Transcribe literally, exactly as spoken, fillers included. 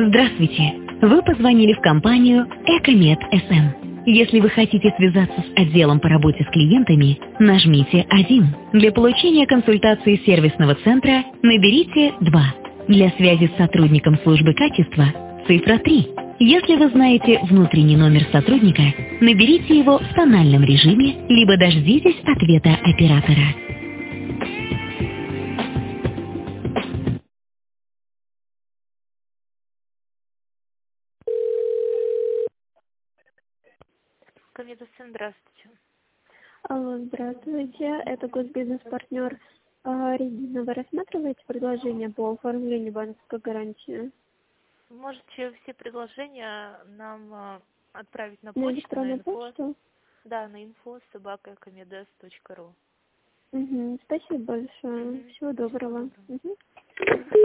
Здравствуйте! Вы позвонили в компанию Экомед эс эм. Если вы хотите связаться с отделом по работе с клиентами, нажмите один. Для получения консультации сервисного центра наберите два. Для связи с сотрудником службы качества цифра три. Если вы знаете внутренний номер сотрудника, наберите его в тональном режиме, либо дождитесь ответа оператора. Комедосцен, здравствуйте. Алло, здравствуйте. Это госбизнес-партнер а, Регина. Вы рассматриваете предложение по оформлению банковской гарантии? Можете все предложения нам а, отправить на На почту, на электронную инфо. почту? Да, на инфо собака комедос точка ру. Угу. Спасибо большое. Угу. Всего Всего доброго. доброго. Угу.